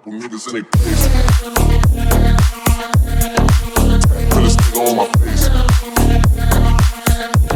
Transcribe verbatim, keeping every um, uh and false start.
couple niggas in they place. Put this nigga on my face.